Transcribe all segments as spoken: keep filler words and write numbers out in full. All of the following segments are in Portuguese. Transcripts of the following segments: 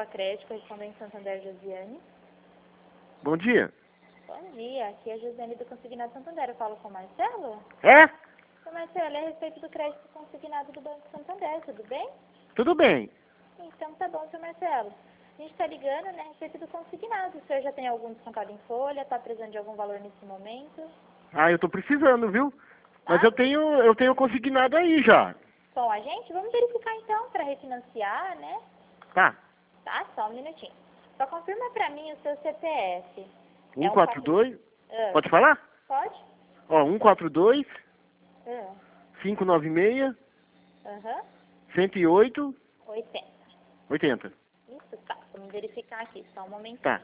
Poupa Crédito, correspondente Santander, Josiane. Bom dia. Bom dia, aqui é a Josiane do Consignado Santander. Eu falo com o Marcelo? É? Ô Marcelo, é a respeito do crédito consignado do Banco Santander, tudo bem? Tudo bem. Então tá bom, seu Marcelo. A gente tá ligando, né, a respeito do consignado. O senhor já tem algum descontado em folha? Tá precisando de algum valor nesse momento? Ah, eu tô precisando, viu? Mas Tá? eu tenho, eu tenho consignado aí já. Com a gente? Vamos verificar então, para refinanciar, né? Tá. Tá, só um minutinho. Só confirma pra mim o seu C P F. um quatro dois. Ah, Pode falar? pode? Ó, um quatro dois, Ah, cinco nove seis, Aham. cento e oito, oitenta. oitenta. Isso, tá. Vamos verificar aqui, só um momento. Tá.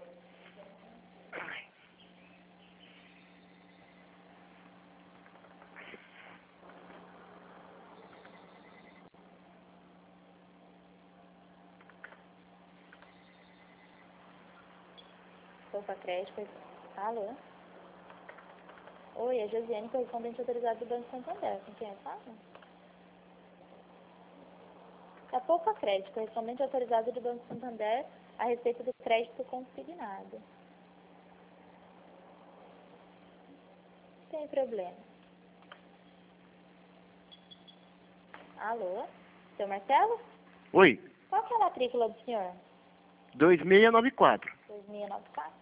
Poupa Crédito. Alô? Oi, é Josiane, correspondente autorizado do Banco Santander. Com quem eu falo? É Poupa Crédito, correspondente autorizado do Banco Santander a respeito do crédito consignado. Sem problema. Alô? Seu Marcelo? Oi. Qual que é a matrícula do senhor? dois seis nove quatro. dois seis nove quatro?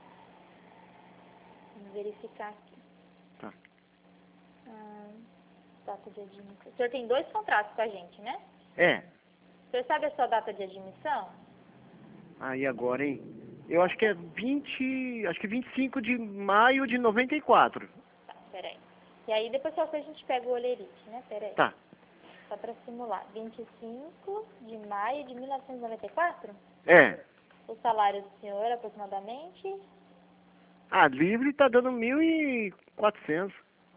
Vamos verificar aqui. Tá. Ah, data de admissão. O senhor tem dois contratos com a gente, né? É. O senhor sabe a sua data de admissão? Aí agora, hein? Eu acho que é vinte, acho que vinte e cinco de maio de noventa e quatro. Tá, peraí. E aí depois só que a gente pega o olerite, né? Peraí. Tá. Só pra simular. vinte e cinco de maio de mil novecentos e noventa e quatro? É. O salário do senhor, aproximadamente? Ah, livre tá dando mil e quatrocentos.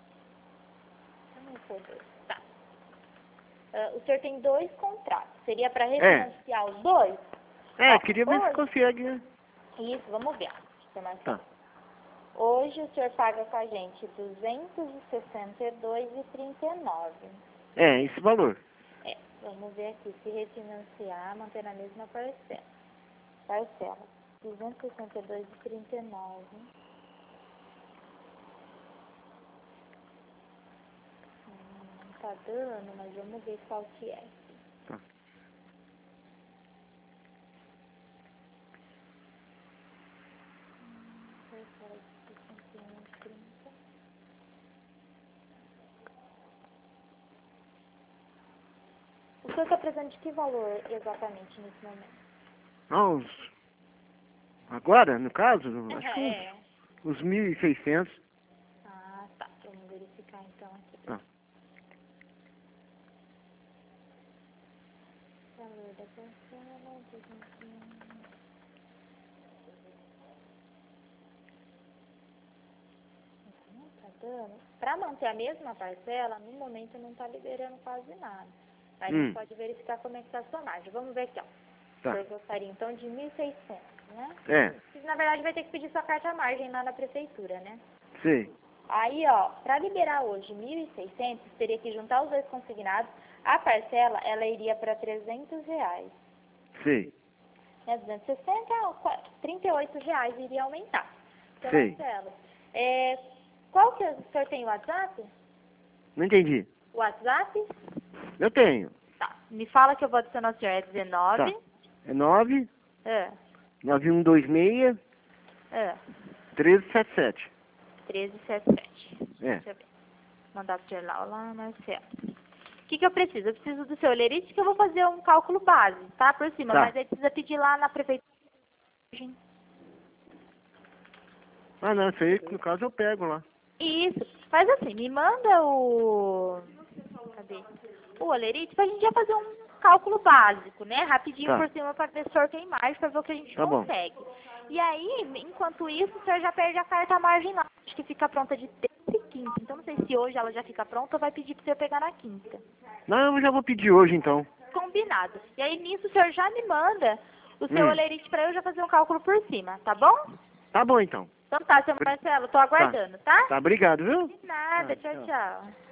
Tá. Ah, o senhor tem dois contratos. Seria para refinanciar os dois? É, Ó, queria ver se hoje- consegue, né? Isso, vamos ver. Seu Marcelo. Tá. Hoje o senhor paga com a gente duzentos e sessenta e dois reais e trinta e nove centavos. É, esse valor. É, vamos ver aqui. Se refinanciar, manter a mesma parcela. Parcela. duzentos e sessenta e dois reais e trinta e nove centavos. Hum, não tá dando, mas vamos ver qual que é. Tá. Parcela de sessenta e um reais e trinta. O senhor está precisando de que valor exatamente nesse momento? Ah, os... Agora, no caso, acho que É. uns, uns mil e seiscentos. Ah, tá. Vamos verificar então aqui. Tá. Valor da parcela, duzentos. Não tá dando. Para manter a mesma parcela, no momento não tá liberando quase nada. Mas a gente Hum. pode verificar como é que tá a sua margem. Vamos ver aqui, ó. Tá. O senhor gostaria então de mil e seiscentos, né? É, Na verdade vai ter que pedir sua carta à margem lá na prefeitura, né? sei. Aí, ó, para liberar hoje mil e seiscentos, teria que juntar os dois consignados. A parcela, ela iria para trezentos reais. Sei. Né? duzentos e sessenta, ó, trinta e oito reais iria aumentar. Seu Sei. Marcelo, é, qual que é, o senhor tem o WhatsApp? Não entendi. WhatsApp? Eu tenho. Tá. Me fala que eu vou adicionar o senhor. É dezenove. Tá. É nove, É. nove um dois seis, É. treze setenta e sete. treze setenta e sete. É. Deixa eu ver. Mandar pro senhor lá, lá, Marcelo. O que que eu preciso? Eu preciso do seu olerite, que eu vou fazer um cálculo base, tá? Por cima. Tá. Mas aí precisa pedir lá na prefeitura. Ah, não, isso aí, no caso, eu pego lá. Isso. Faz assim, me manda o... Cadê? O olerite pra gente já fazer um cálculo básico, né? Rapidinho Tá. por cima pra ver se o senhor tem margem, pra ver o que a gente Tá bom. consegue. E aí, enquanto isso, o senhor já perde a carta à margem lá. Acho que fica pronta de terça e quinta. Então não sei se hoje ela já fica pronta ou vai pedir pro senhor pegar na quinta. Não, eu já vou pedir hoje, então. Combinado. E aí nisso o senhor já me manda o seu Hum. olerite pra eu já fazer um cálculo por cima, tá bom? Tá bom, então. Então tá, seu Marcelo, tô aguardando, tá? Tá, obrigado, viu? De nada, Tá, tchau, tchau. tchau.